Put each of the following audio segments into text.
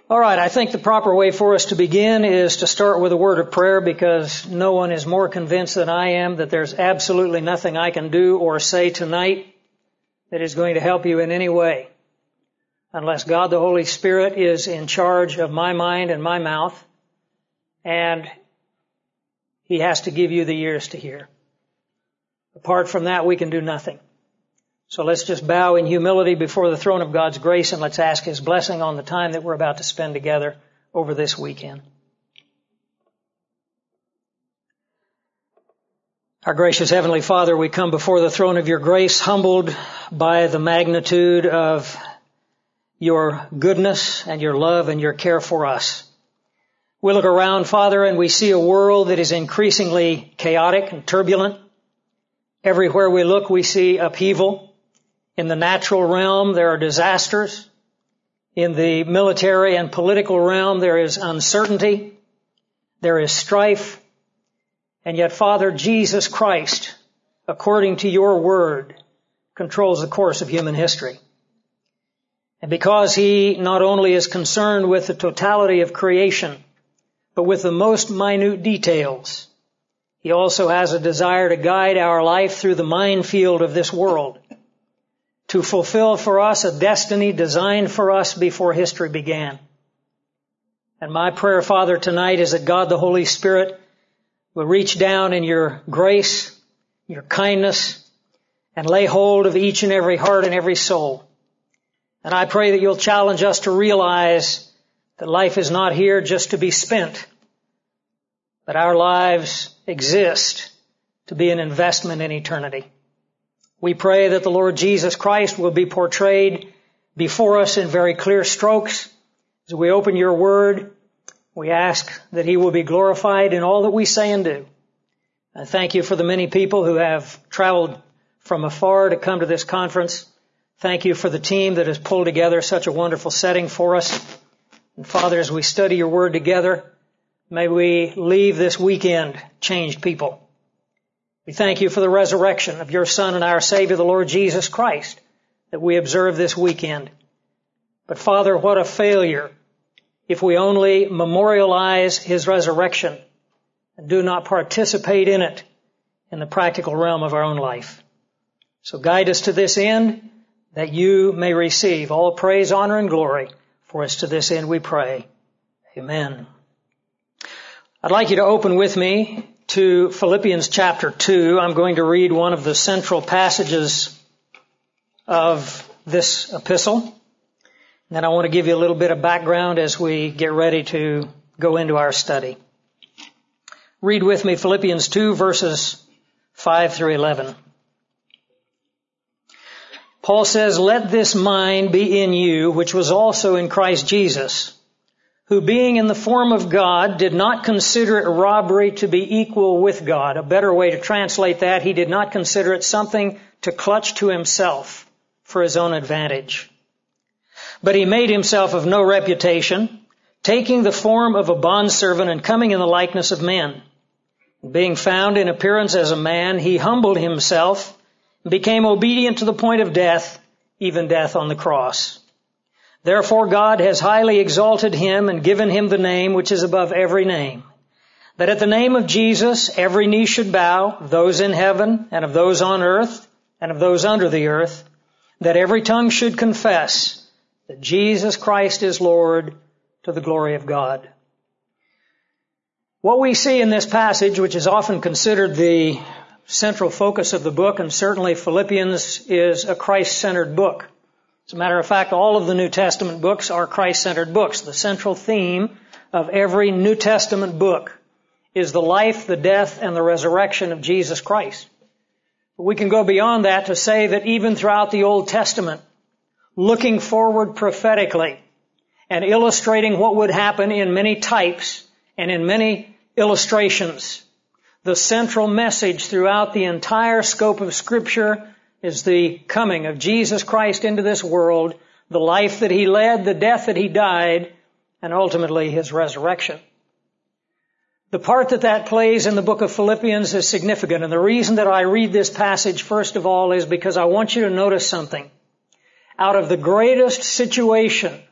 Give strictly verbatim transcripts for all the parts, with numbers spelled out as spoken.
All right, I think the proper way for us to begin is to start with a word of prayer, because no one is more convinced than I am that there's absolutely nothing I can do or say tonight that is going to help you in any way, unless God the Holy Spirit is in charge of my mind and my mouth, and He has to give you the ears to hear. Apart from that, we can do nothing. So let's just bow in humility before the throne of God's grace, and let's ask His blessing on the time that we're about to spend together over this weekend. Our gracious Heavenly Father, we come before the throne of Your grace, humbled by the magnitude of Your goodness and Your love and Your care for us. We look around, Father, and we see a world that is increasingly chaotic and turbulent. Everywhere we look, we see upheaval. In the natural realm, there are disasters. In the military and political realm, there is uncertainty. There is strife. And yet, Father, Jesus Christ, according to Your word, controls the course of human history. And because He not only is concerned with the totality of creation, but with the most minute details, He also has a desire to guide our life through the minefield of this world, to fulfill for us a destiny designed for us before history began. And my prayer, Father, tonight is that God the Holy Spirit will reach down in Your grace, Your kindness, and lay hold of each and every heart and every soul. And I pray that You'll challenge us to realize that life is not here just to be spent, but our lives exist to be an investment in eternity. We pray that the Lord Jesus Christ will be portrayed before us in very clear strokes. As we open Your word, we ask that He will be glorified in all that we say and do. I thank You for the many people who have traveled from afar to come to this conference. Thank You for the team that has pulled together such a wonderful setting for us. And Father, as we study Your word together, may we leave this weekend changed people. We thank You for the resurrection of Your Son and our Savior, the Lord Jesus Christ, that we observe this weekend. But Father, what a failure if we only memorialize His resurrection and do not participate in it in the practical realm of our own life. So guide us to this end, that You may receive all praise, honor, and glory. For us to this end we pray. Amen. I'd like you to open with me to Philippians chapter two. I'm going to read one of the central passages of this epistle. And then I want to give you a little bit of background as we get ready to go into our study. Read with me Philippians two, verses five through eleven. Paul says, "Let this mind be in you, which was also in Christ Jesus, who being in the form of God did not consider it robbery to be equal with God." A better way to translate that, He did not consider it something to clutch to Himself for His own advantage. "But He made Himself of no reputation, taking the form of a bondservant and coming in the likeness of men. Being found in appearance as a man, He humbled Himself and became obedient to the point of death, even death on the cross. Therefore God has highly exalted Him and given Him the name which is above every name, that at the name of Jesus every knee should bow, those in heaven and of those on earth and of those under the earth, that every tongue should confess that Jesus Christ is Lord, to the glory of God." What we see in this passage, which is often considered the central focus of the book, and certainly Philippians is a Christ-centered book. As a matter of fact, all of the New Testament books are Christ-centered books. The central theme of every New Testament book is the life, the death, and the resurrection of Jesus Christ. But we can go beyond that to say that even throughout the Old Testament, looking forward prophetically and illustrating what would happen in many types and in many illustrations, the central message throughout the entire scope of Scripture is the coming of Jesus Christ into this world, the life that He led, the death that He died, and ultimately His resurrection. The part that that plays in the book of Philippians is significant, and the reason that I read this passage first of all is because I want you to notice something. Out of the greatest situation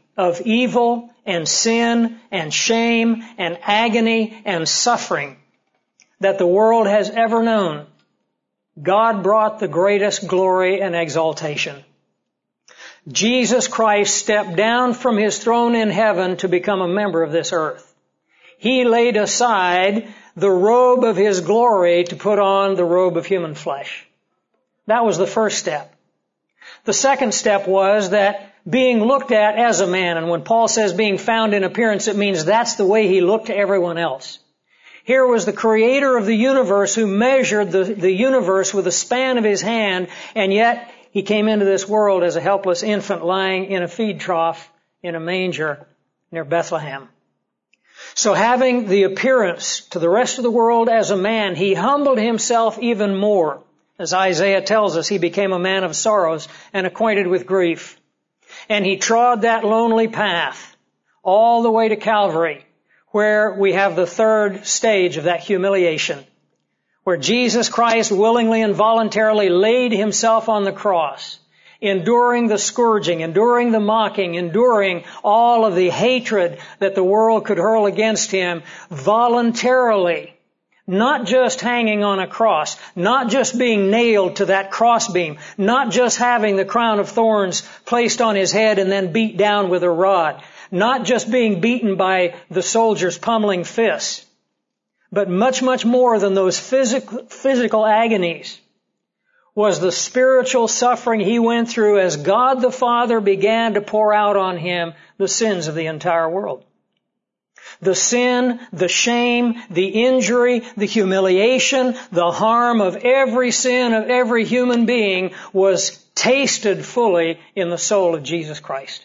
of evil and sin and shame and agony and suffering that the world has ever known, God brought the greatest glory and exaltation. Jesus Christ stepped down from His throne in heaven to become a member of this earth. He laid aside the robe of His glory to put on the robe of human flesh. That was the first step. The second step was that being looked at as a man, and when Paul says being found in appearance, it means that's the way He looked to everyone else. Here was the Creator of the universe who measured the, the universe with the span of His hand, and yet He came into this world as a helpless infant lying in a feed trough in a manger near Bethlehem. So having the appearance to the rest of the world as a man, He humbled Himself even more. As Isaiah tells us, He became a man of sorrows and acquainted with grief. And He trod that lonely path all the way to Calvary, where we have the third stage of that humiliation, where Jesus Christ willingly and voluntarily laid Himself on the cross, enduring the scourging, enduring the mocking, enduring all of the hatred that the world could hurl against Him voluntarily. Not just hanging on a cross, not just being nailed to that crossbeam, not just having the crown of thorns placed on His head and then beat down with a rod, not just being beaten by the soldiers' pummeling fists, but much, much more than those physical, physical agonies was the spiritual suffering He went through as God the Father began to pour out on Him the sins of the entire world. The sin, the shame, the injury, the humiliation, the harm of every sin of every human being was tasted fully in the soul of Jesus Christ.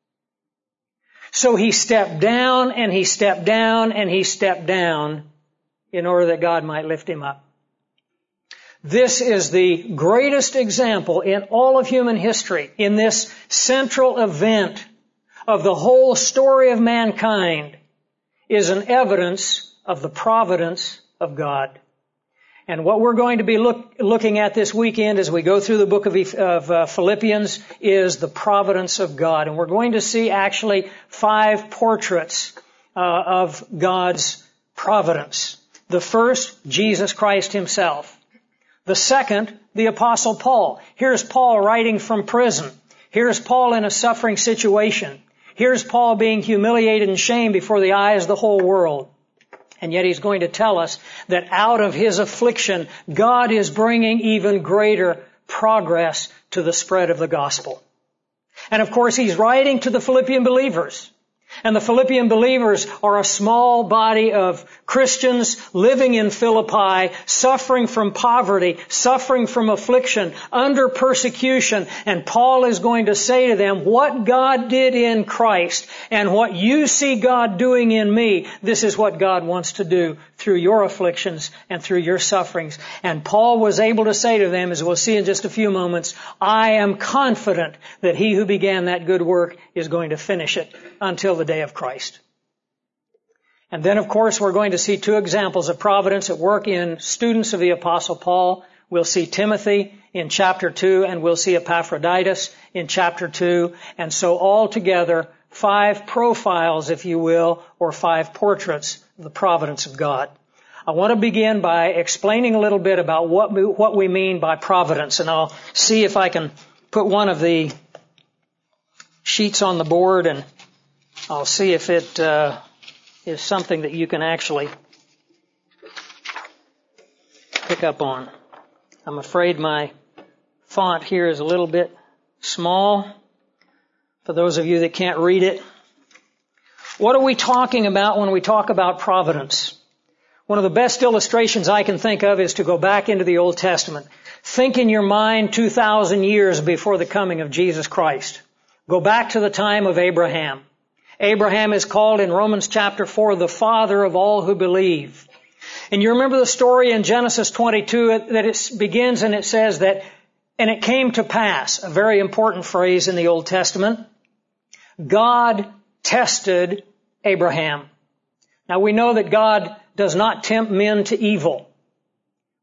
So He stepped down and He stepped down and He stepped down in order that God might lift Him up. This is the greatest example in all of human history, in this central event of the whole story of mankind, is an evidence of the providence of God. And what we're going to be look, looking at this weekend as we go through the book of, of uh, Philippians is the providence of God. And we're going to see actually five portraits uh, of God's providence. The first, Jesus Christ Himself. The second, the Apostle Paul. Here's Paul writing from prison. Here's Paul in a suffering situation. Here's Paul being humiliated and shamed before the eyes of the whole world. And yet he's going to tell us that out of his affliction, God is bringing even greater progress to the spread of the gospel. And of course, he's writing to the Philippian believers. And the Philippian believers are a small body of Christians living in Philippi, suffering from poverty, suffering from affliction, under persecution. And Paul is going to say to them, what God did in Christ and what you see God doing in me, this is what God wants to do through your afflictions and through your sufferings. And Paul was able to say to them, as we'll see in just a few moments, I am confident that He who began that good work is going to finish it until the day of Christ. And then, of course, we're going to see two examples of providence at work in students of the Apostle Paul. We'll see Timothy in chapter two, and we'll see Epaphroditus in chapter two. And so altogether, five profiles, if you will, or five portraits of the providence of God. I want to begin by explaining a little bit about what we, what we mean by providence, and I'll see if I can put one of the sheets on the board, and I'll see if it uh, is something that you can actually pick up on. I'm afraid my font here is a little bit small for those of you that can't read it. What are we talking about when we talk about providence? One of the best illustrations I can think of is to go back into the Old Testament. Think in your mind two thousand years before the coming of Jesus Christ. Go back to the time of Abraham. Abraham is called in Romans chapter four the father of all who believe. And you remember the story in Genesis twenty-two that it begins and it says that, and it came to pass, a very important phrase in the Old Testament, God tested Abraham. Now we know that God does not tempt men to evil.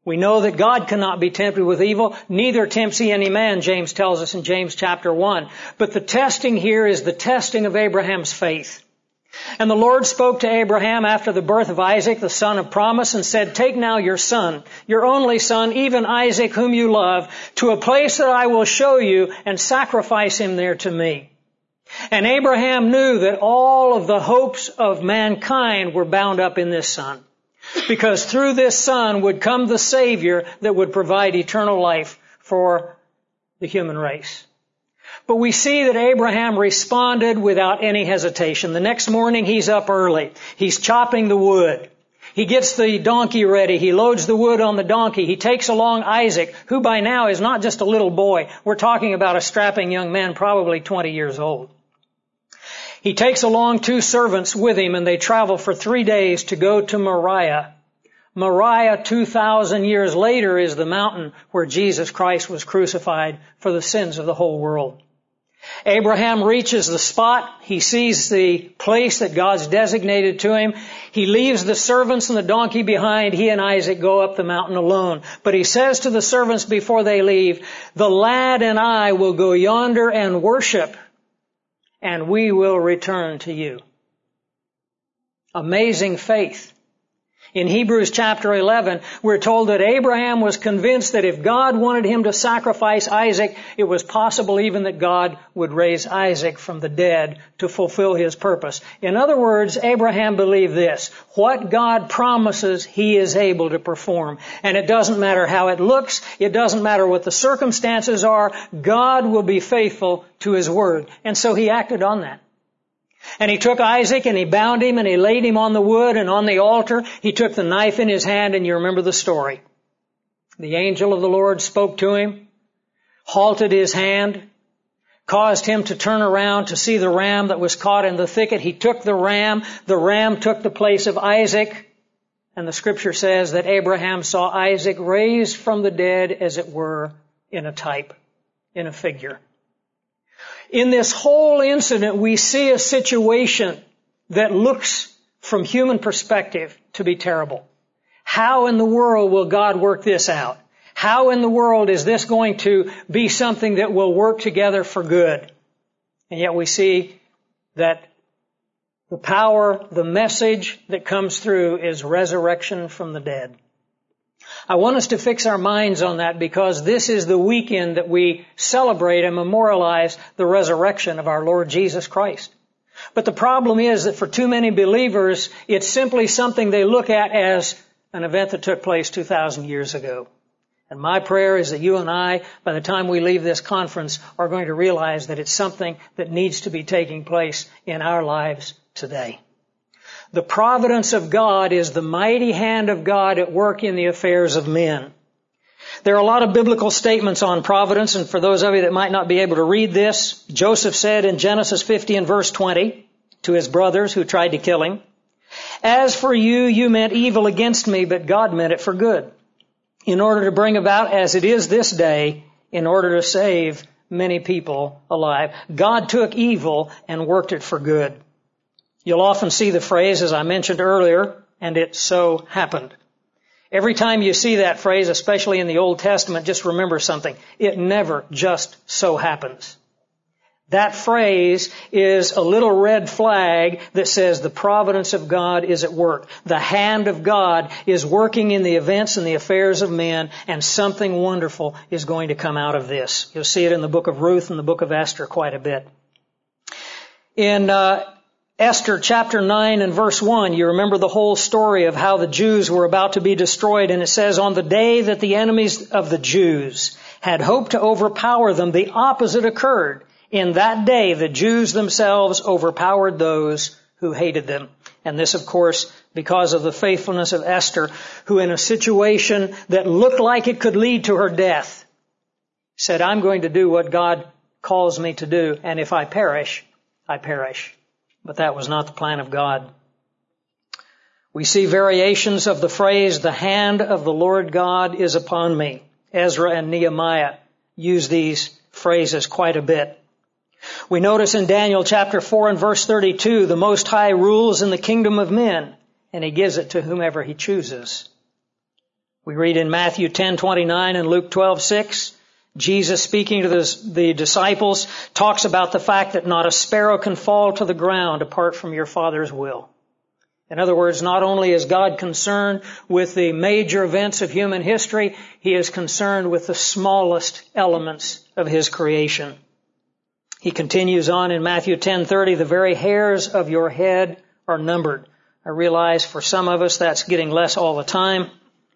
We know that God cannot be tempted with evil, neither tempts he any man, James tells us in James chapter one. But the testing here is the testing of Abraham's faith. And the Lord spoke to Abraham after the birth of Isaac, the son of promise, and said, "Take now your son, your only son, even Isaac, whom you love, to a place that I will show you, and sacrifice him there to me." And Abraham knew that all of the hopes of mankind were bound up in this son, because through this son would come the Savior that would provide eternal life for the human race. But we see that Abraham responded without any hesitation. The next morning he's up early. He's chopping the wood. He gets the donkey ready. He loads the wood on the donkey. He takes along Isaac, who by now is not just a little boy. We're talking about a strapping young man, probably twenty years old. He takes along two servants with him, and they travel for three days to go to Moriah. Moriah, two thousand years later, is the mountain where Jesus Christ was crucified for the sins of the whole world. Abraham reaches the spot. He sees the place that God's designated to him. He leaves the servants and the donkey behind. He and Isaac go up the mountain alone. But he says to the servants before they leave, "The lad and I will go yonder and worship, and we will return to you." Amazing faith. In Hebrews chapter eleven, we're told that Abraham was convinced that if God wanted him to sacrifice Isaac, it was possible even that God would raise Isaac from the dead to fulfill his purpose. In other words, Abraham believed this: what God promises, he is able to perform. And it doesn't matter how it looks, it doesn't matter what the circumstances are, God will be faithful to his word. And so he acted on that. And he took Isaac and he bound him and he laid him on the wood and on the altar. He took the knife in his hand, and you remember the story. The angel of the Lord spoke to him, halted his hand, caused him to turn around to see the ram that was caught in the thicket. He took the ram. The ram took the place of Isaac. And the scripture says that Abraham saw Isaac raised from the dead, as it were, in a type, in a figure. In this whole incident, we see a situation that looks, from human perspective, to be terrible. How in the world will God work this out? How in the world is this going to be something that will work together for good? And yet we see that the power, the message that comes through is resurrection from the dead. I want us to fix our minds on that, because this is the weekend that we celebrate and memorialize the resurrection of our Lord Jesus Christ. But the problem is that for too many believers, it's simply something they look at as an event that took place two thousand years ago. And my prayer is that you and I, by the time we leave this conference, are going to realize that it's something that needs to be taking place in our lives today. The providence of God is the mighty hand of God at work in the affairs of men. There are a lot of biblical statements on providence, and for those of you that might not be able to read this, Joseph said in Genesis fifty and verse twenty to his brothers who tried to kill him, "As for you, you meant evil against me, but God meant it for good, in order to bring about, as it is this day, in order to save many people alive." God took evil and worked it for good. You'll often see the phrase, as I mentioned earlier, "and it so happened." Every time you see that phrase, especially in the Old Testament, just remember something. It never just so happens. That phrase is a little red flag that says the providence of God is at work. The hand of God is working in the events and the affairs of men, and something wonderful is going to come out of this. You'll see it in the book of Ruth and the book of Esther quite a bit. In uh, Esther chapter nine and verse one, you remember the whole story of how the Jews were about to be destroyed, and it says, "On the day that the enemies of the Jews had hoped to overpower them, the opposite occurred. In that day, the Jews themselves overpowered those who hated them." And this, of course, because of the faithfulness of Esther, who in a situation that looked like it could lead to her death, said, "I'm going to do what God calls me to do, and if I perish, I perish." But that was not the plan of God. We see variations of the phrase, "the hand of the Lord God is upon me." Ezra and Nehemiah use these phrases quite a bit. We notice in Daniel chapter four and verse thirty-two, the Most High rules in the kingdom of men, and he gives it to whomever he chooses. We read in Matthew ten twenty-nine and Luke twelve six, Jesus speaking to the, the disciples talks about the fact that not a sparrow can fall to the ground apart from your Father's will. In other words, not only is God concerned with the major events of human history, He is concerned with the smallest elements of His creation. He continues on in Matthew ten thirty, the very hairs of your head are numbered. I realize for some of us that's getting less all the time.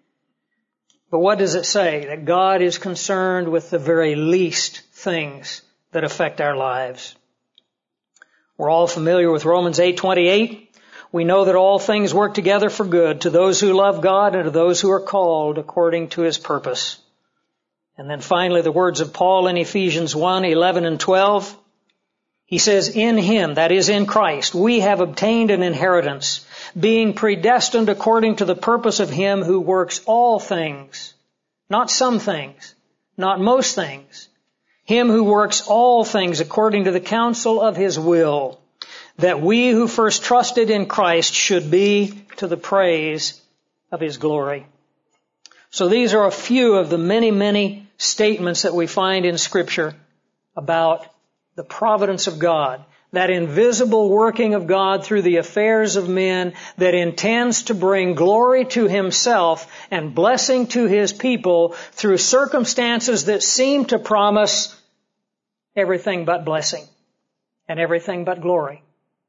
But what does it say? That God is concerned with the very least things that affect our lives. We're all familiar with Romans eight twenty-eight. We know that all things work together for good to those who love God and to those who are called according to His purpose. And then finally, the words of Paul in Ephesians one eleven and twelve. He says, in Him, that is in Christ, we have obtained an inheritance, being predestined according to the purpose of Him who works all things, not some things, not most things, Him who works all things according to the counsel of His will, that we who first trusted in Christ should be to the praise of His glory. So these are a few of the many, many statements that we find in Scripture about the providence of God, that invisible working of God through the affairs of men that intends to bring glory to Himself and blessing to His people through circumstances that seem to promise everything but blessing and everything but glory.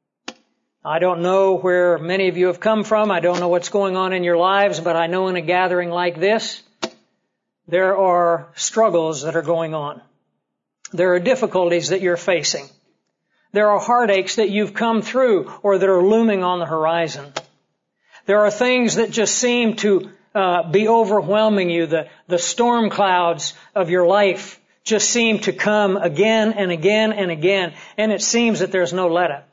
I don't know where many of you have come from. I don't know what's going on in your lives, but I know in a gathering like this, there are struggles that are going on. There are difficulties that you're facing. There are heartaches that you've come through or that are looming on the horizon. There are things that just seem to uh, be overwhelming you. The, the storm clouds of your life just seem to come again and again and again, and it seems that there's no let-up.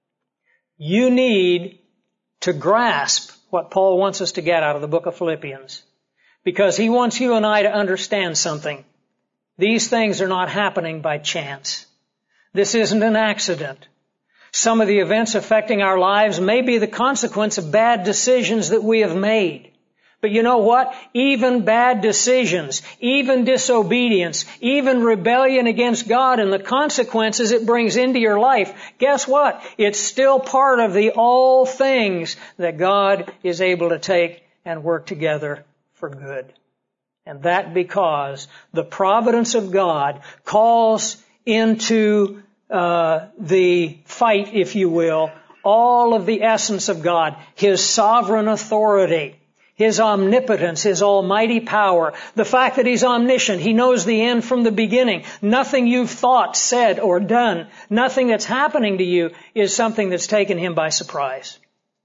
You need to grasp what Paul wants us to get out of the book of Philippians, because he wants you and I to understand something. These things are not happening by chance. This isn't an accident. Some of the events affecting our lives may be the consequence of bad decisions that we have made. But you know what? Even bad decisions, even disobedience, even rebellion against God and the consequences it brings into your life, guess what? It's still part of the all things that God is able to take and work together for good. And that because the providence of God calls into uh, the fight, if you will, all of the essence of God, His sovereign authority, His omnipotence, His almighty power, the fact that He's omniscient, He knows the end from the beginning. Nothing you've thought, said, or done, nothing that's happening to you is something that's taken Him by surprise.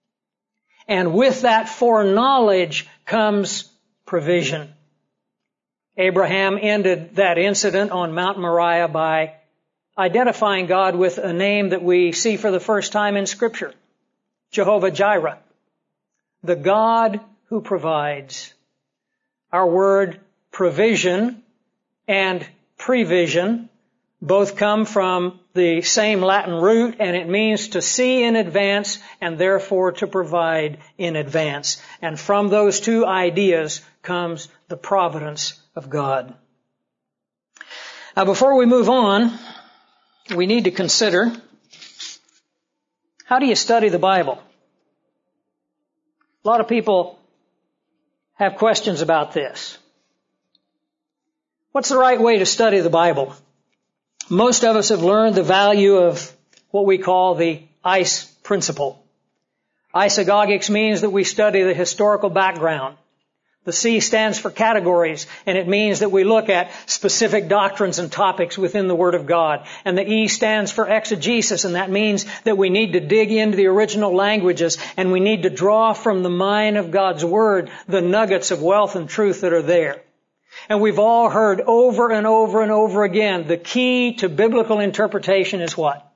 And with that foreknowledge comes provision. Abraham ended that incident on Mount Moriah by identifying God with a name that we see for the first time in Scripture, Jehovah Jireh, the God who provides. Our word provision and prevision both come from the same Latin root, and it means to see in advance and therefore to provide in advance. And from those two ideas comes the providence of God. Now, before we move on, we need to consider, how do you study the Bible? A lot of people have questions about this. What's the right way to study the Bible? Most of us have learned the value of what we call the I C E principle. Isagogics means that we study the historical background. The C stands for categories, and it means that we look at specific doctrines and topics within the Word of God. And the E stands for exegesis, and that means that we need to dig into the original languages, and we need to draw from the mine of God's Word the nuggets of wealth and truth that are there. And we've all heard over and over and over again, the key to biblical interpretation is what?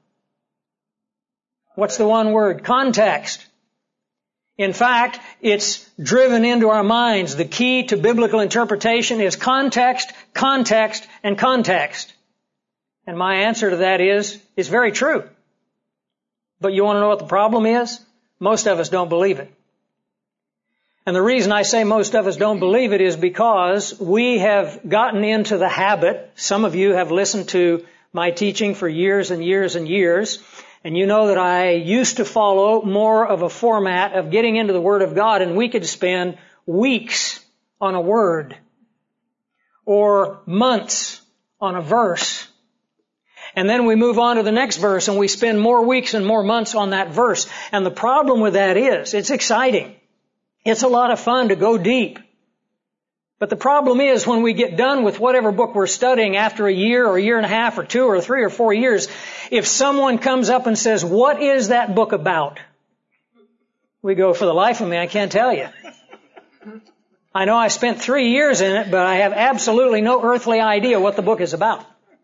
What's the one word? Context. In fact, it's driven into our minds. The key to biblical interpretation is context, context, and context. And my answer to that is, is very true. But you want to know what the problem is? Most of us don't believe it. And the reason I say most of us don't believe it is because we have gotten into the habit. Some of you have listened to my teaching for years and years and years. And you know that I used to follow more of a format of getting into the Word of God, and we could spend weeks on a word or months on a verse. And then we move on to the next verse and we spend more weeks and more months on that verse. And the problem with that is, it's exciting. It's a lot of fun to go deep. But the problem is when we get done with whatever book we're studying after a year or a year and a half or two or three or four years, if someone comes up and says, "What is that book about?" we go, "For the life of me, I can't tell you. I know I spent three years in it, but I have absolutely no earthly idea what the book is about."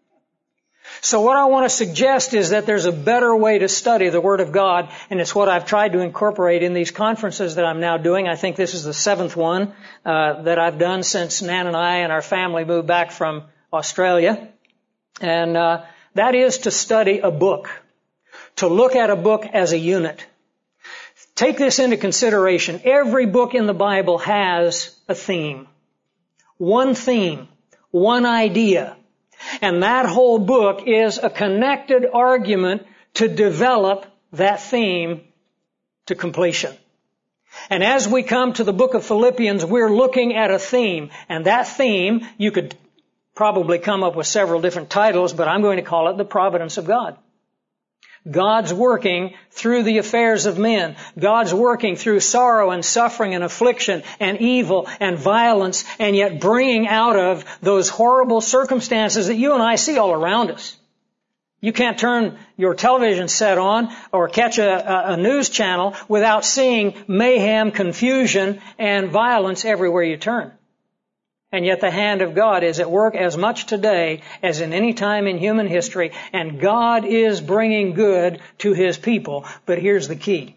So what I want to suggest is that there's a better way to study the Word of God, and it's what I've tried to incorporate in these conferences that I'm now doing. I think this is the seventh one uh, that I've done since Nan and I and our family moved back from Australia. And uh, that is to study a book, to look at a book as a unit. Take this into consideration. Every book in the Bible has a theme. One theme, one idea. And that whole book is a connected argument to develop that theme to completion. And as we come to the book of Philippians, we're looking at a theme. And that theme, you could probably come up with several different titles, but I'm going to call it the providence of God. God's working through the affairs of men. God's working through sorrow and suffering and affliction and evil and violence, and yet bringing out of those horrible circumstances that you and I see all around us. You can't turn your television set on or catch a, a news channel without seeing mayhem, confusion, and violence everywhere you turn. And yet the hand of God is at work as much today as in any time in human history. And God is bringing good to His people. But here's the key.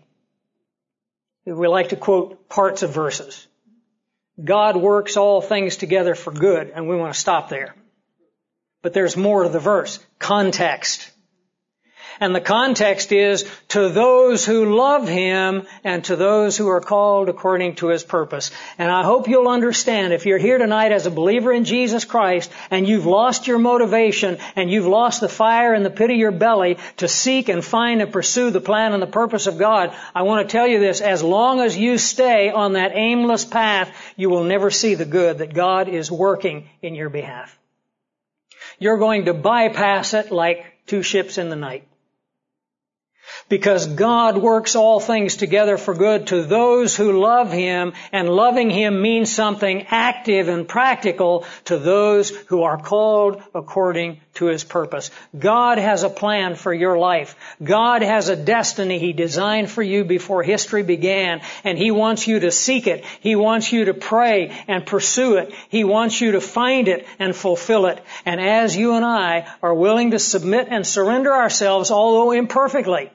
We like to quote parts of verses. God works all things together for good. And we want to stop there. But there's more to the verse. Context. And the context is, to those who love Him and to those who are called according to His purpose. And I hope you'll understand, if you're here tonight as a believer in Jesus Christ and you've lost your motivation and you've lost the fire in the pit of your belly to seek and find and pursue the plan and the purpose of God, I want to tell you this, as long as you stay on that aimless path, you will never see the good that God is working in your behalf. You're going to bypass it like two ships in the night. Because God works all things together for good to those who love Him, and loving Him means something active and practical to those who are called according to His purpose. God has a plan for your life. God has a destiny He designed for you before history began, and He wants you to seek it. He wants you to pray and pursue it. He wants you to find it and fulfill it. And as you and I are willing to submit and surrender ourselves, although imperfectly,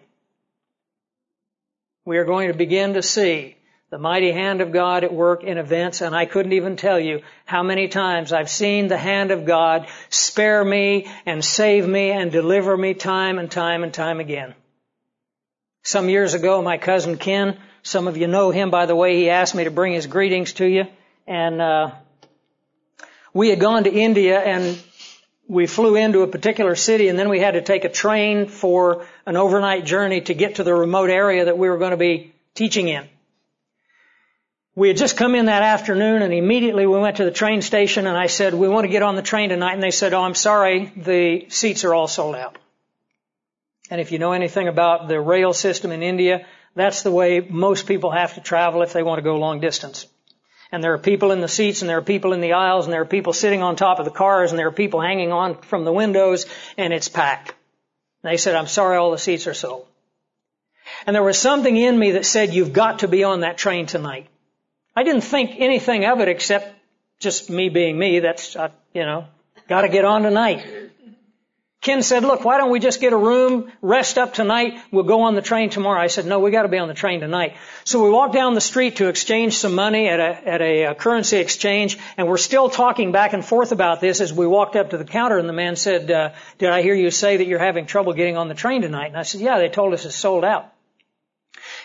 we are going to begin to see the mighty hand of God at work in events, and I couldn't even tell you how many times I've seen the hand of God spare me and save me and deliver me time and time and time again. Some years ago, my cousin Ken, some of you know him by the way, he asked me to bring his greetings to you, and uh we had gone to India, and we flew into a particular city, and then we had to take a train for an overnight journey to get to the remote area that we were going to be teaching in. We had just come in that afternoon, and immediately we went to the train station, and I said, "We want to get on the train tonight." And they said, "Oh, I'm sorry, the seats are all sold out." And if you know anything about the rail system in India, that's the way most people have to travel if they want to go long distance. And there are people in the seats, and there are people in the aisles, and there are people sitting on top of the cars, and there are people hanging on from the windows, and it's packed. And they said, "I'm sorry, all the seats are sold." And there was something in me that said, "You've got to be on that train tonight." I didn't think anything of it except just me being me. That's, uh, you know, got to get on tonight. Ken said, "Look, why don't we just get a room, rest up tonight, we'll go on the train tomorrow." I said, "No, we got to be on the train tonight." So we walked down the street to exchange some money at a, at a, a currency exchange, and we're still talking back and forth about this as we walked up to the counter, and the man said, uh, "Did I hear you say that you're having trouble getting on the train tonight?" And I said, "Yeah, they told us it's sold out."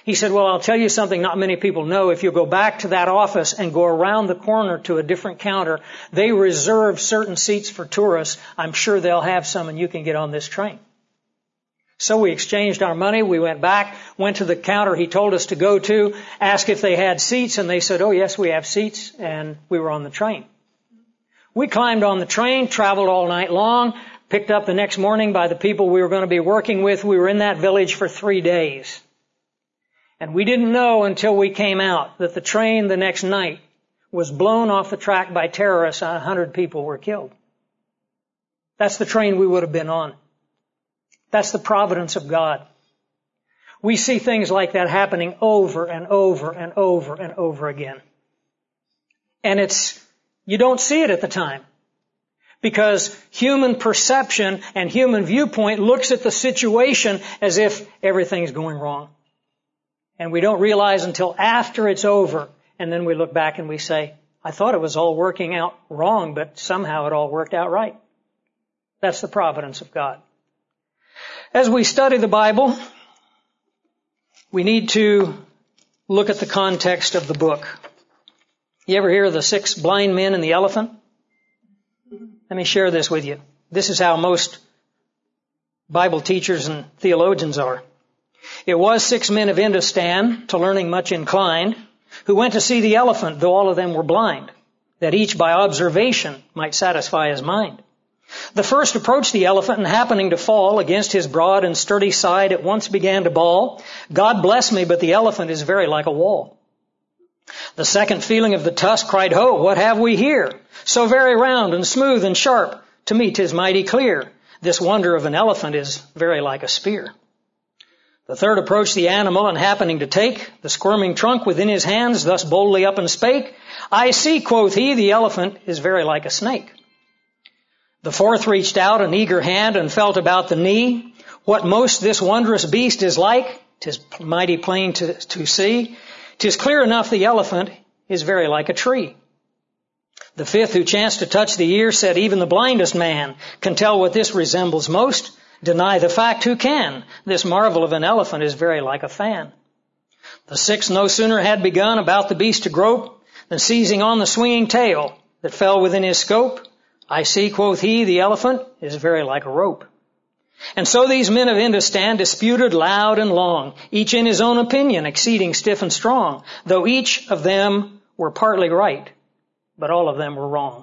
He said, well, I'll tell you something not many people know. If you go back to that office and go around the corner to a different counter, they reserve certain seats for tourists. I'm sure they'll have some and you can get on this train. So we exchanged our money. We went back, went to the counter he told us to go to, asked if they had seats, and they said, oh, yes, we have seats, and we were on the train. We climbed on the train, traveled all night long, picked up the next morning by the people we were going to be working with. We were in that village for three days. And we didn't know until we came out that the train the next night was blown off the track by terrorists and a hundred people were killed. That's the train we would have been on. That's the providence of God. We see things like that happening over and over and over and over again. And it's, you don't see it at the time. Because human perception and human viewpoint looks at the situation as if everything's going wrong. And we don't realize until after it's over, and then we look back and we say, I thought it was all working out wrong, but somehow it all worked out right. That's the providence of God. As we study the Bible, we need to look at the context of the book. You ever hear of the six blind men and the elephant? Let me share this with you. This is how most Bible teachers and theologians are. It was six men of Indostan, to learning much inclined, who went to see the elephant, though all of them were blind, that each by observation might satisfy his mind. The first approached the elephant, and happening to fall against his broad and sturdy side, at once began to bawl, God bless me, but the elephant is very like a wall. The second, feeling of the tusk, cried, Ho, what have we here? So very round and smooth and sharp, to me 'tis mighty clear. This wonder of an elephant is very like a spear. The third approached the animal, and happening to take the squirming trunk within his hands, thus boldly up and spake, I see, quoth he, the elephant is very like a snake. The fourth reached out an eager hand and felt about the knee. What most this wondrous beast is like, 'tis mighty plain to, to see. 'Tis clear enough the elephant is very like a tree. The fifth, who chanced to touch the ear, said, even the blindest man can tell what this resembles most. Deny the fact who can? This marvel of an elephant is very like a fan. The sixth no sooner had begun about the beast to grope, than seizing on the swinging tail that fell within his scope, I see, quoth he, the elephant is very like a rope. And so these men of Indostan disputed loud and long, each in his own opinion, exceeding stiff and strong, though each of them were partly right, but all of them were wrong.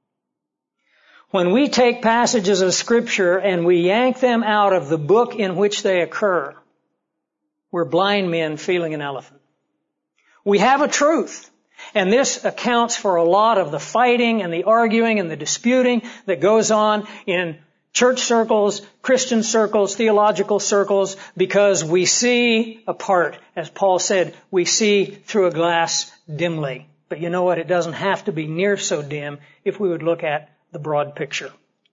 When we take passages of Scripture and we yank them out of the book in which they occur, we're blind men feeling an elephant. We have a truth, and this accounts for a lot of the fighting and the arguing and the disputing that goes on in church circles, Christian circles, theological circles, because we see apart. As Paul said, we see through a glass dimly. But you know what? It doesn't have to be near so dim if we would look at the broad picture.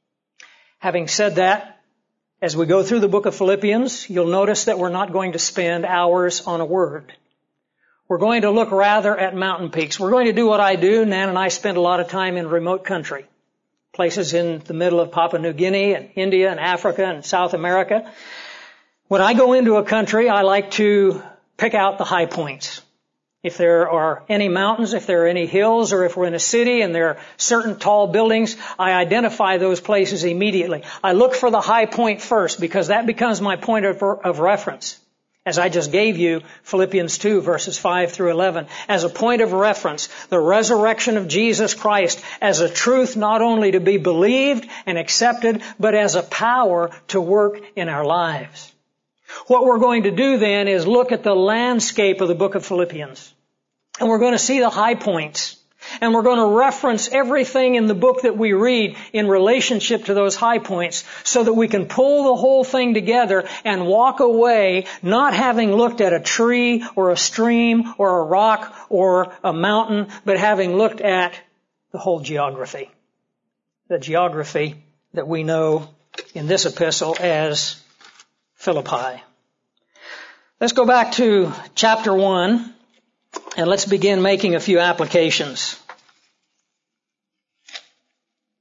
Having said that, as we go through the book of Philippians, you'll notice that we're not going to spend hours on a word. We're going to look rather at mountain peaks. We're going to do what I do. Nan and I spend a lot of time in remote country, places in the middle of Papua New Guinea and India and Africa and South America. When I go into a country, I like to pick out the high points. If there are any mountains, if there are any hills, or if we're in a city and there are certain tall buildings, I identify those places immediately. I look for the high point first because that becomes my point of, of reference. As I just gave you Philippians two verses five through eleven as a point of reference, the resurrection of Jesus Christ as a truth not only to be believed and accepted, but as a power to work in our lives. What we're going to do then is look at the landscape of the book of Philippians. And we're going to see the high points. And we're going to reference everything in the book that we read in relationship to those high points so that we can pull the whole thing together and walk away not having looked at a tree or a stream or a rock or a mountain, but having looked at the whole geography. The geography that we know in this epistle as Philippi. Let's go back to chapter one and let's begin making a few applications.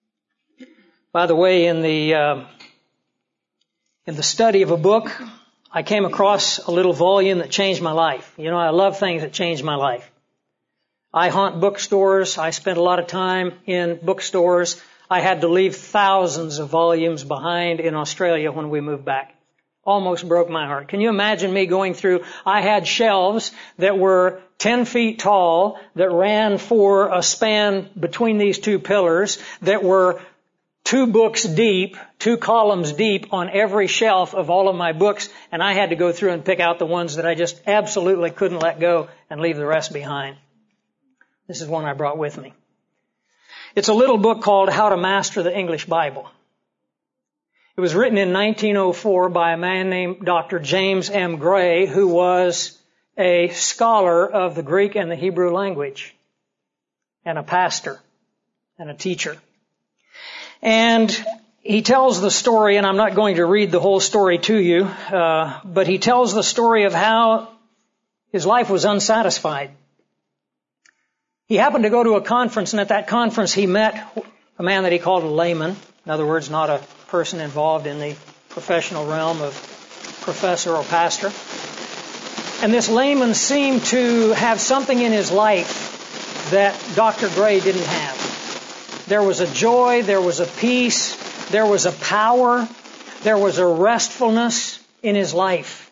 By the way, in the uh, in the study of a book, I came across a little volume that changed my life. You know, I love things that change my life. I haunt bookstores. I spent a lot of time in bookstores. I had to leave thousands of volumes behind in Australia when we moved back. Almost broke my heart. Can you imagine me going through? I had shelves that were ten feet tall that ran for a span between these two pillars that were two books deep, two columns deep on every shelf of all of my books, and I had to go through and pick out the ones that I just absolutely couldn't let go and leave the rest behind. This is one I brought with me. It's a little book called How to Master the English Bible. It was written in nineteen oh four by a man named Doctor James M. Gray, who was a scholar of the Greek and the Hebrew language, and a pastor, and a teacher. And he tells the story, and I'm not going to read the whole story to you, uh, but he tells the story of how his life was unsatisfied. He happened to go to a conference, and at that conference he met a man that he called a layman. In other words, not a person involved in the professional realm of professor or pastor. And this layman seemed to have something in his life that Doctor Gray didn't have. There was a joy, there was a peace, there was a power, there was a restfulness in his life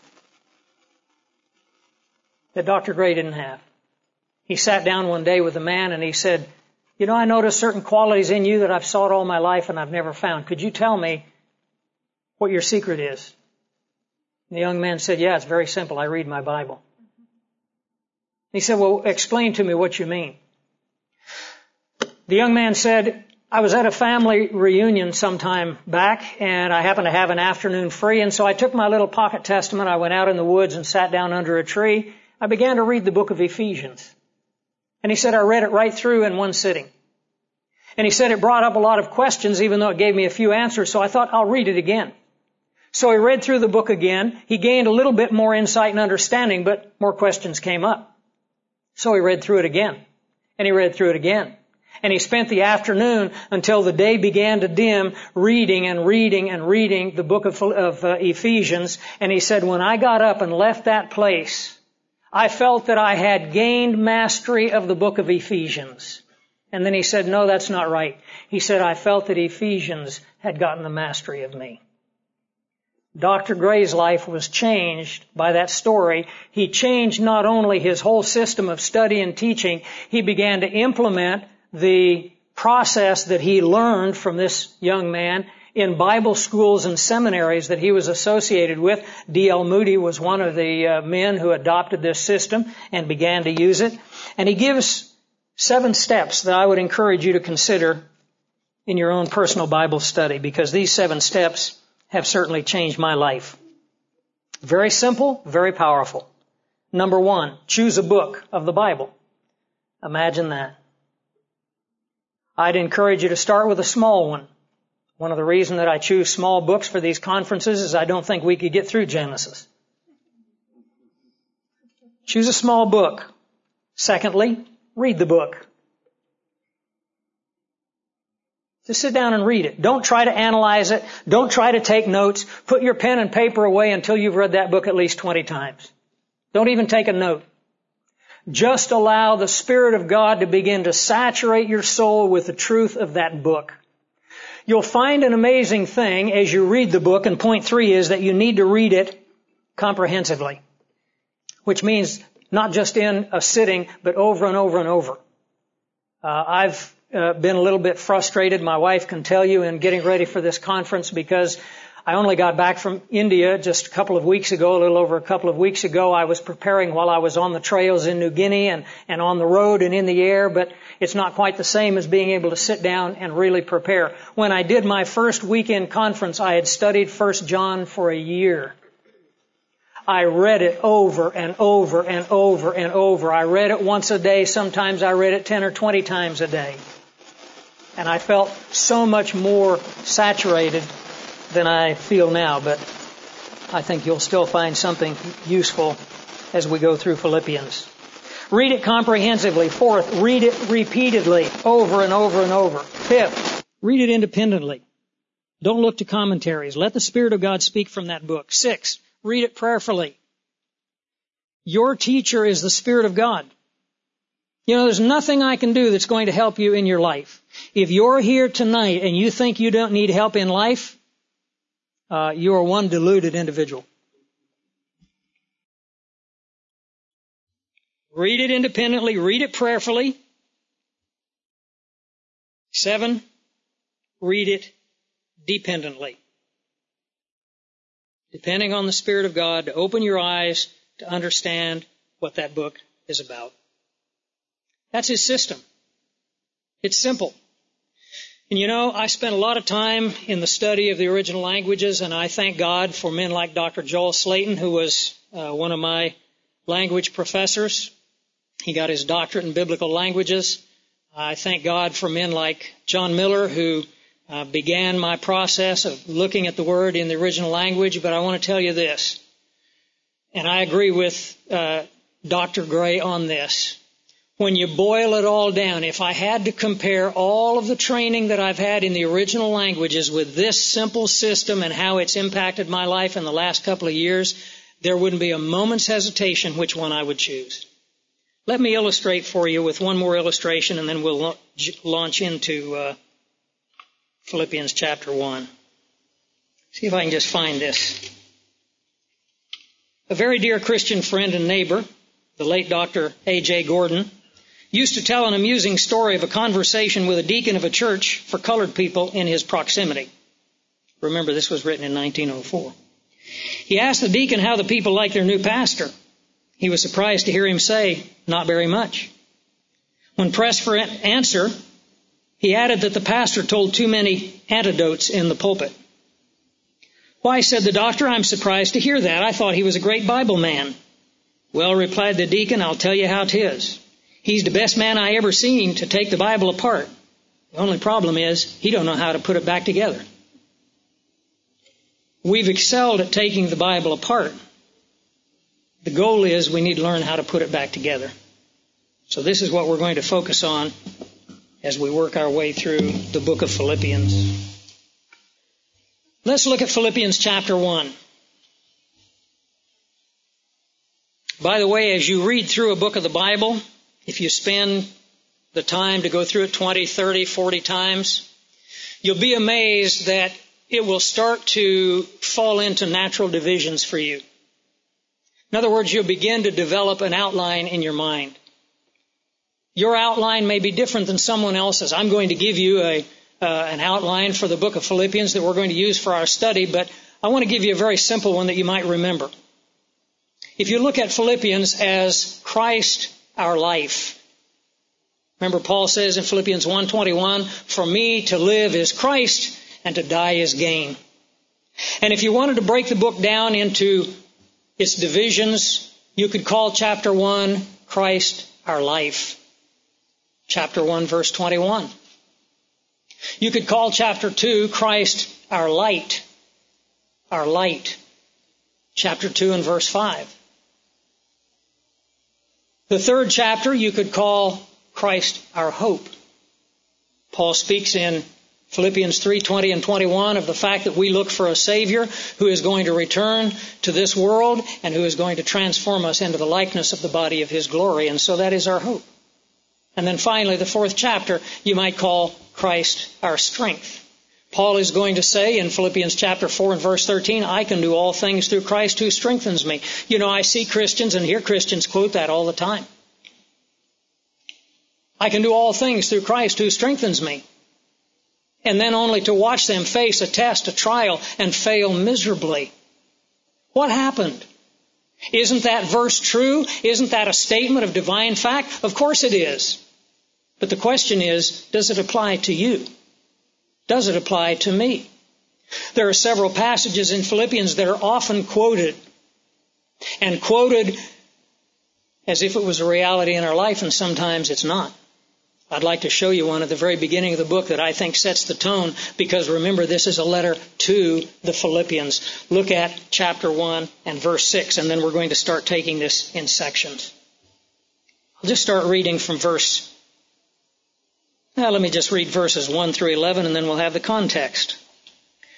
that Doctor Gray didn't have. He sat down one day with a man and he said, you know, I noticed certain qualities in you that I've sought all my life and I've never found. Could you tell me what your secret is? And the young man said, yeah, it's very simple. I read my Bible. He said, well, explain to me what you mean. The young man said, I was at a family reunion sometime back and I happened to have an afternoon free, and so I took my little pocket testament, I went out in the woods and sat down under a tree. I began to read the book of Ephesians. And he said, I read it right through in one sitting. And he said it brought up a lot of questions, even though it gave me a few answers, so I thought, I'll read it again. So he read through the book again. He gained a little bit more insight and understanding, but more questions came up. So he read through it again. And he read through it again. And he spent the afternoon until the day began to dim, reading and reading and reading the book of, of uh, Ephesians. And he said, when I got up and left that place, I felt that I had gained mastery of the book of Ephesians. And then he said, no, that's not right. He said, I felt that Ephesians had gotten the mastery of me. Doctor Gray's life was changed by that story. He changed not only his whole system of study and teaching, he began to implement the process that he learned from this young man in Bible schools and seminaries that he was associated with. D L Moody was one of the uh, men who adopted this system and began to use it. And he gives seven steps that I would encourage you to consider in your own personal Bible study, because these seven steps have certainly changed my life. Very simple, very powerful. Number one, choose a book of the Bible. Imagine that. I'd encourage you to start with a small one. One of the reasons that I choose small books for these conferences is I don't think we could get through Genesis. Choose a small book. Secondly, read the book. Just sit down and read it. Don't try to analyze it. Don't try to take notes. Put your pen and paper away until you've read that book at least twenty times. Don't even take a note. Just allow the Spirit of God to begin to saturate your soul with the truth of that book. You'll find an amazing thing as you read the book, and point three is that you need to read it comprehensively, which means not just in a sitting, but over and over and over. Uh, I've uh, been a little bit frustrated, my wife can tell you, in getting ready for this conference, because I only got back from India just a couple of weeks ago, a little over a couple of weeks ago. I was preparing while I was on the trails in New Guinea and, and on the road and in the air, but it's not quite the same as being able to sit down and really prepare. When I did my first weekend conference, I had studied First John for a year. I read it over and over and over and over. I read it once a day. Sometimes I read it ten or twenty times a day. And I felt so much more saturated than I feel now, but I think you'll still find something useful as we go through Philippians. Read it comprehensively. Fourth, read it repeatedly, over and over and over. Fifth, read it independently. Don't look to commentaries. Let the Spirit of God speak from that book. Six, read it prayerfully. Your teacher is the Spirit of God. You know, there's nothing I can do that's going to help you in your life. If you're here tonight and you think you don't need help in life, uh, you are one deluded individual. Read it independently. Read it prayerfully. Seven, read it dependently. Depending on the Spirit of God to open your eyes to understand what that book is about. That's His system. It's simple. And you know, I spent a lot of time in the study of the original languages, and I thank God for men like Doctor Joel Slayton, who was uh, one of my language professors. He got his doctorate in biblical languages. I thank God for men like John Miller, who uh, began my process of looking at the Word in the original language. But I want to tell you this, and I agree with uh, Doctor Gray on this. When you boil it all down, if I had to compare all of the training that I've had in the original languages with this simple system and how it's impacted my life in the last couple of years, there wouldn't be a moment's hesitation which one I would choose. Let me illustrate for you with one more illustration, and then we'll launch into uh, Philippians chapter one. See if I can just find this. A very dear Christian friend and neighbor, the late Doctor A J Gordon, used to tell an amusing story of a conversation with a deacon of a church for colored people in his proximity. Remember, this was written in nineteen oh four. He asked the deacon how the people liked their new pastor. He was surprised to hear him say, "Not very much." When pressed for an answer, he added that the pastor told too many anecdotes in the pulpit. "Why," said the doctor, "I'm surprised to hear that. I thought he was a great Bible man." "Well," replied the deacon, "I'll tell you how 'tis. He's the best man I ever seen to take the Bible apart. The only problem is he don't know how to put it back together." We've excelled at taking the Bible apart. The goal is we need to learn how to put it back together. So this is what we're going to focus on as we work our way through the book of Philippians. Let's look at Philippians chapter one. By the way, as you read through a book of the Bible, if you spend the time to go through it twenty, thirty, forty times, you'll be amazed that it will start to fall into natural divisions for you. In other words, you'll begin to develop an outline in your mind. Your outline may be different than someone else's. I'm going to give you a uh, an outline for the book of Philippians that we're going to use for our study, but I want to give you a very simple one that you might remember. If you look at Philippians as Christ our life. Remember, Paul says in Philippians one twenty-one, "For me to live is Christ, and to die is gain." And if you wanted to break the book down into its divisions, you could call chapter one, Christ our life. Chapter one, verse twenty-one. You could call chapter two, Christ our light. Our light. Chapter two and verse five. The third chapter you could call Christ our hope. Paul speaks in Philippians three twenty and twenty-one of the fact that we look for a Savior who is going to return to this world and who is going to transform us into the likeness of the body of His glory. And so that is our hope. And then finally, the fourth chapter you might call Christ our strength. Paul is going to say in Philippians chapter four and verse thirteen, "I can do all things through Christ who strengthens me." You know, I see Christians and hear Christians quote that all the time. I can do all things through Christ who strengthens me. And then only to watch them face a test, a trial, and fail miserably. What happened? Isn't that verse true? Isn't that a statement of divine fact? Of course it is. But the question is, does it apply to you? Does it apply to me? There are several passages in Philippians that are often quoted, and quoted as if it was a reality in our life, and sometimes it's not. I'd like to show you one at the very beginning of the book that I think sets the tone, because remember, this is a letter to the Philippians. Look at chapter one and verse six, and then we're going to start taking this in sections. I'll just start reading from verse... Now, let me just read verses one through eleven, and then we'll have the context.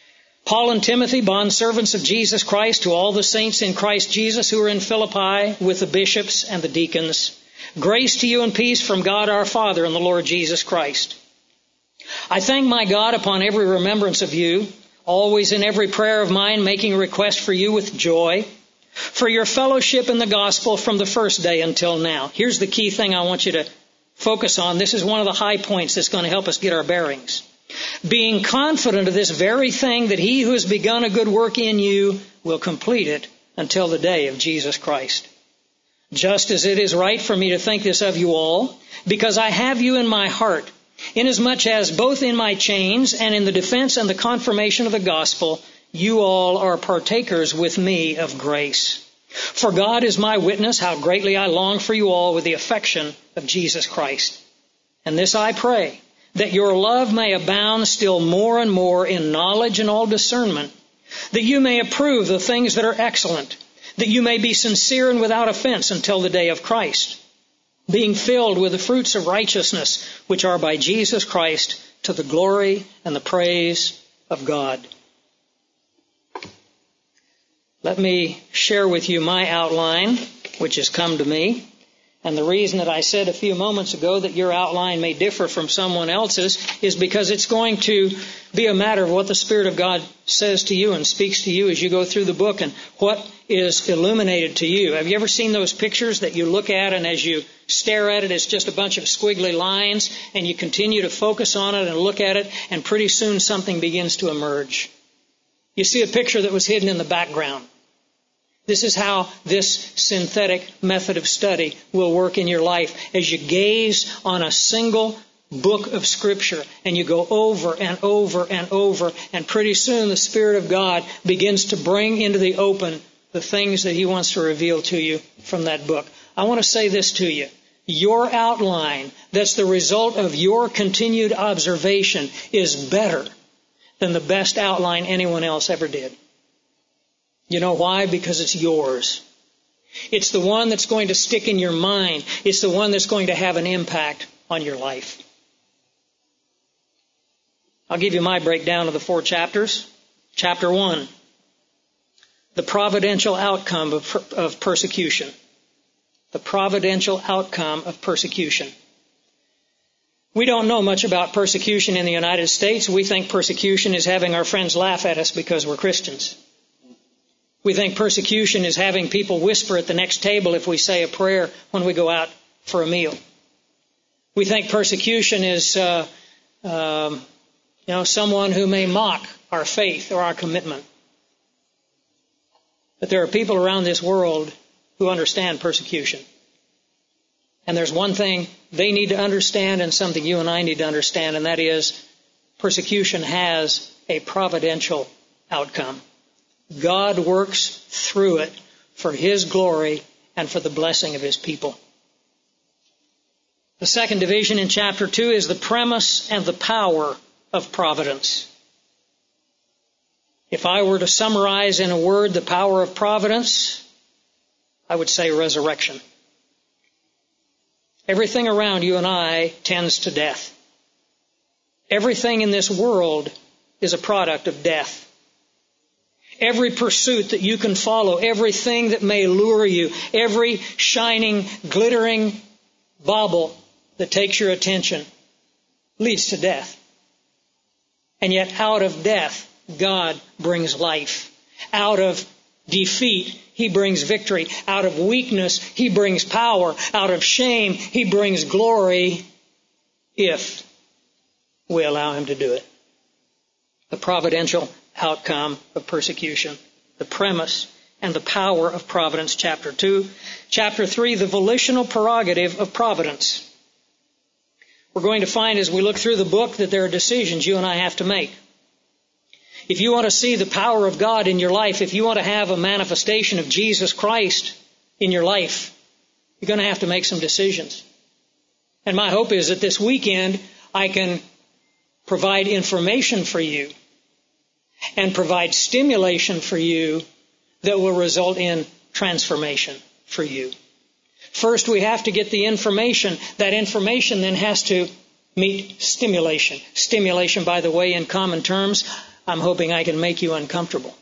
Paul and Timothy, bondservants of Jesus Christ, to all the saints in Christ Jesus who are in Philippi with the bishops and the deacons. Grace to you and peace from God our Father and the Lord Jesus Christ. I thank my God upon every remembrance of you, always in every prayer of mine making a request for you with joy, for your fellowship in the gospel from the first day until now. Here's the key thing I want you to focus on. This is one of the high points that's going to help us get our bearings. Being confident of this very thing, that he who has begun a good work in you will complete it until the day of Jesus Christ. Just as it is right for me to think this of you all, because I have you in my heart, inasmuch as both in my chains and in the defense and the confirmation of the gospel, you all are partakers with me of grace. For God is my witness how greatly I long for you all with the affection of Jesus Christ. And this I pray, that your love may abound still more and more in knowledge and all discernment, that you may approve the things that are excellent, that you may be sincere and without offense until the day of Christ, being filled with the fruits of righteousness, which are by Jesus Christ, to the glory and the praise of God. Let me share with you my outline, which has come to me. And the reason that I said a few moments ago that your outline may differ from someone else's is because it's going to be a matter of what the Spirit of God says to you and speaks to you as you go through the book and what is illuminated to you. Have you ever seen those pictures that you look at and as you stare at it, it's just a bunch of squiggly lines and you continue to focus on it and look at it and pretty soon something begins to emerge. You see a picture that was hidden in the background. This is how this synthetic method of study will work in your life as you gaze on a single book of Scripture and you go over and over and over, and pretty soon the Spirit of God begins to bring into the open the things that He wants to reveal to you from that book. I want to say this to you. Your outline, that's the result of your continued observation, is better than the best outline anyone else ever did. You know why? Because it's yours. It's the one that's going to stick in your mind. It's the one that's going to have an impact on your life. I'll give you my breakdown of the four chapters. Chapter one, the providential outcome of, of persecution. The providential outcome of persecution. We don't know much about persecution in the United States. We think persecution is having our friends laugh at us because we're Christians. We think persecution is having people whisper at the next table if we say a prayer when we go out for a meal. We think persecution is, uh, um, you know, someone who may mock our faith or our commitment. But there are people around this world who understand persecution. And there's one thing they need to understand and something you and I need to understand, and that is persecution has a providential outcome. God works through it for His glory and for the blessing of His people. The second division in chapter two is the premise and the power of providence. If I were to summarize in a word the power of providence, I would say resurrection. Everything around you and I tends to death. Everything in this world is a product of death. Every pursuit that you can follow, everything that may lure you, every shining, glittering bauble that takes your attention leads to death. And yet out of death, God brings life. Out of defeat, He brings victory. Out of weakness, He brings power. Out of shame, He brings glory if we allow Him to do it. The providential outcome of persecution, the premise and the power of providence, chapter two. Chapter three, the volitional prerogative of providence. We're going to find as we look through the book that there are decisions you and I have to make. If you want to see the power of God in your life, if you want to have a manifestation of Jesus Christ in your life, you're going to have to make some decisions. And my hope is that this weekend I can provide information for you and provide stimulation for you that will result in transformation for you. First, we have to get the information. That information then has to meet stimulation. Stimulation, by the way, in common terms, I'm hoping I can make you uncomfortable.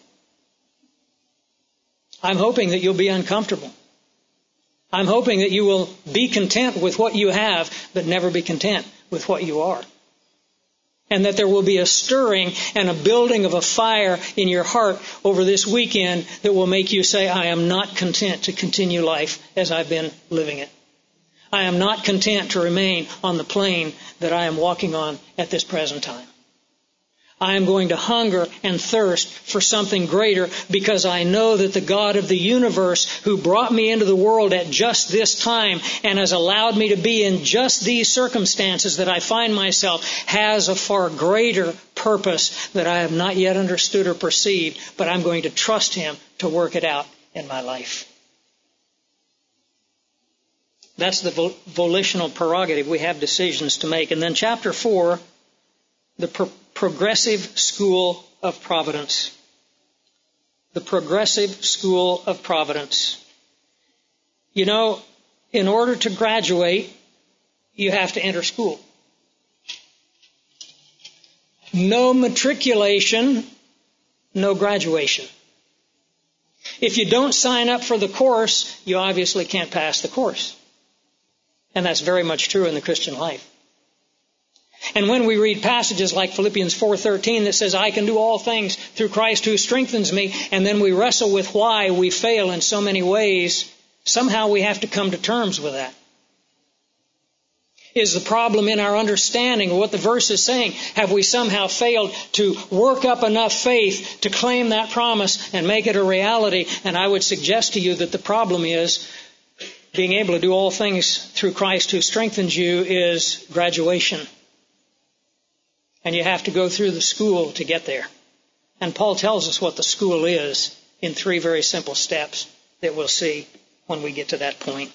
I'm hoping that you'll be uncomfortable. I'm hoping that you will be content with what you have, but never be content with what you are. And that there will be a stirring and a building of a fire in your heart over this weekend that will make you say, I am not content to continue life as I've been living it. I am not content to remain on the plane that I am walking on at this present time. I am going to hunger and thirst for something greater because I know that the God of the universe who brought me into the world at just this time and has allowed me to be in just these circumstances that I find myself has a far greater purpose that I have not yet understood or perceived, but I'm going to trust Him to work it out in my life. That's the vo- volitional prerogative. We have decisions to make. And then chapter four, the pro- progressive school of providence. The progressive school of providence. You know, in order to graduate, you have to enter school. No matriculation, no graduation. If you don't sign up for the course, you obviously can't pass the course. And that's very much true in the Christian life. And when we read passages like Philippians four thirteen that says, I can do all things through Christ who strengthens me, and then we wrestle with why we fail in so many ways, somehow we have to come to terms with that. Is the problem in our understanding of what the verse is saying? Have we somehow failed to work up enough faith to claim that promise and make it a reality? And I would suggest to you that the problem is being able to do all things through Christ who strengthens you is graduation. And you have to go through the school to get there. And Paul tells us what the school is in three very simple steps that we'll see when we get to that point.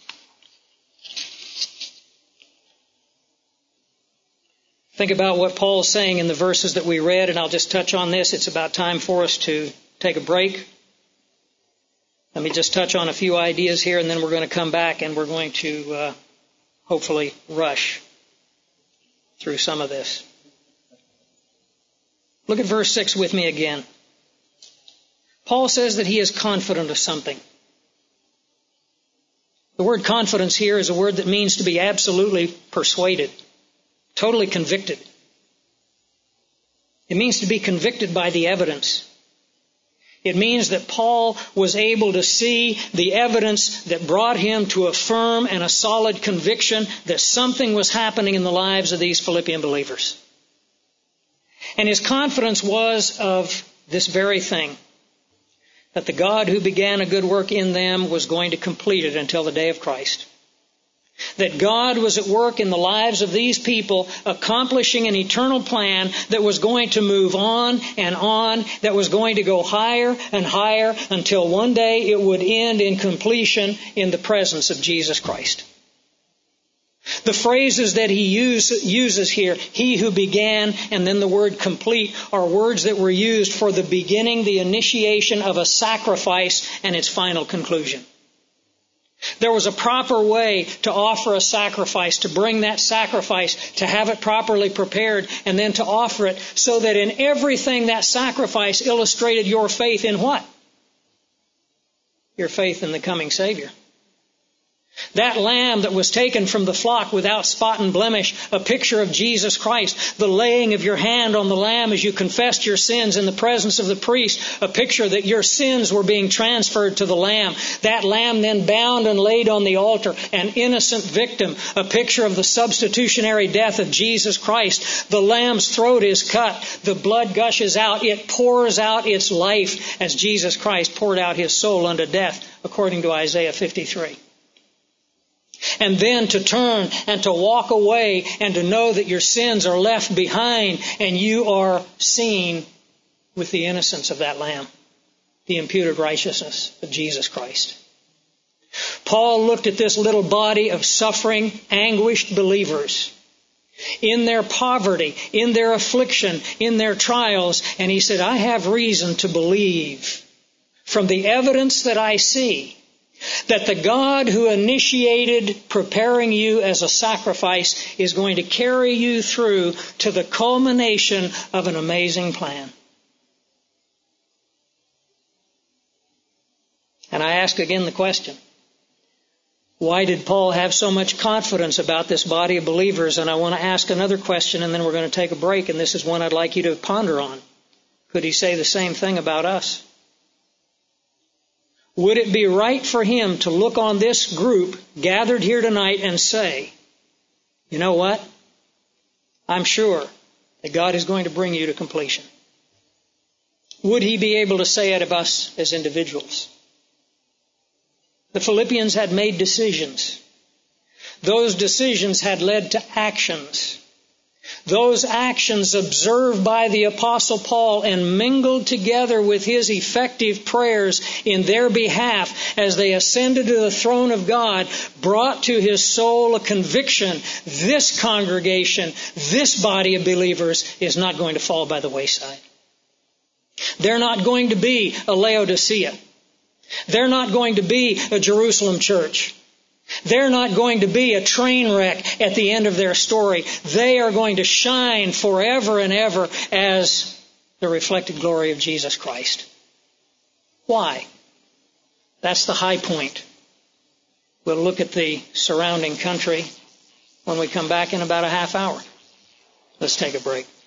Think about what Paul's saying in the verses that we read, and I'll just touch on this. It's about time for us to take a break. Let me just touch on a few ideas here, and then we're going to come back and we're going to uh, hopefully rush through some of this. Look at verse six with me again. Paul says that he is confident of something. The word confidence here is a word that means to be absolutely persuaded, totally convicted. It means to be convicted by the evidence. It means that Paul was able to see the evidence that brought him to a firm and a solid conviction that something was happening in the lives of these Philippian believers. And his confidence was of this very thing, that the God who began a good work in them was going to complete it until the day of Christ. That God was at work in the lives of these people, accomplishing an eternal plan that was going to move on and on, that was going to go higher and higher until one day it would end in completion in the presence of Jesus Christ. The phrases that he use, uses here, he who began, and then the word complete, are words that were used for the beginning, the initiation of a sacrifice and its final conclusion. There was a proper way to offer a sacrifice, to bring that sacrifice, to have it properly prepared, and then to offer it so that in everything that sacrifice illustrated your faith in what? Your faith in the coming Savior. That lamb that was taken from the flock without spot and blemish, a picture of Jesus Christ. The laying of your hand on the lamb as you confessed your sins in the presence of the priest, a picture that your sins were being transferred to the lamb. That lamb then bound and laid on the altar, an innocent victim, a picture of the substitutionary death of Jesus Christ. The lamb's throat is cut, the blood gushes out, it pours out its life as Jesus Christ poured out his soul unto death, according to Isaiah fifty-three. And then to turn and to walk away and to know that your sins are left behind and you are seen with the innocence of that Lamb, the imputed righteousness of Jesus Christ. Paul looked at this little body of suffering, anguished believers in their poverty, in their affliction, in their trials, and he said, I have reason to believe from the evidence that I see that the God who initiated preparing you as a sacrifice is going to carry you through to the culmination of an amazing plan. ask again the question, why did Paul have so much confidence about this body of believers? And I want to ask another question, and then we're going to take a break, and this is one I'd like you to ponder on. Could he say the same thing about us? Would it be right for him to look on this group gathered here tonight and say, you know what? I'm sure that God is going to bring you to completion. Would he be able to say it of us as individuals? The Philippians had made decisions. Those decisions had led to actions. Those actions observed by the Apostle Paul and mingled together with his effective prayers in their behalf as they ascended to the throne of God brought to his soul a conviction. This congregation, this body of believers is not going to fall by the wayside. They're not going to be a Laodicea. They're not going to be a Jerusalem church. They're not going to be a train wreck at the end of their story. They are going to shine forever and ever as the reflected glory of Jesus Christ. Why? That's the high point. We'll look at the surrounding country when we come back in about a half hour. Let's take a break.